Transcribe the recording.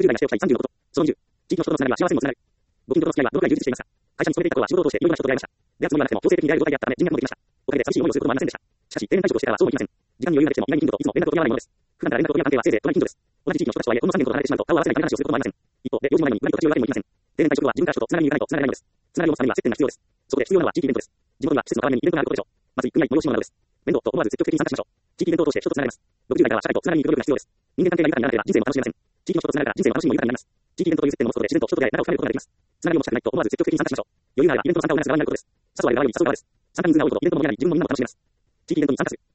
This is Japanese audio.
60代がしておきたい30のこと。その20、地域の人とのつながりは幸せにもつながる。ご近所との付き合いはどのくらい充実していますか？会社に勤めていた頃は仕事を通していろいろな人と出会いました。出会つもりはなくても強制的に出会える状態であったため人脈もできました。おかげで寂しい思いをすることもありませんでした。しかし、定年退職をしてからはそうもいきません。時間に余裕ができても意外に近所といつも連絡を取り合わないものです。普段から連絡を取り合う関係はせいぜい隣近所です。同じ地域の人たちとはいえ、ほんの3年ほど離れてしまうと顔を合わせないため話をすることもありません。一方で、用事の前に裏に土地を言われてもいきません。定年退職後は自分から人とつながりに行かないとつながらないのです。つながりを持つためには接点が必要です。そこで必要なのは地域イベントです。地元には季節の変わり目にイベントがあることでしょう。まず1分以内催し物などです。面倒と思わず積極的に参加しましょう。地域イベントを通して人とつながります。60代からは社会とつながりに行く努力が必要です。人間関係が豊かにならなければ人生も楽しめません。地域の人とつながれば人生も楽しみも豊かになります。地域イベントという接点を持つことで自然と人と出会い、仲を深めることができます。つながりを持ちたくないと思わず積極的に参加しましょう。余裕があればイベントの参加を促す側になることです。誘われる側より誘う側です。参加人数が多いほどイベントの盛り上がり、自分もみんなも楽しめます。地域イベントに参加する。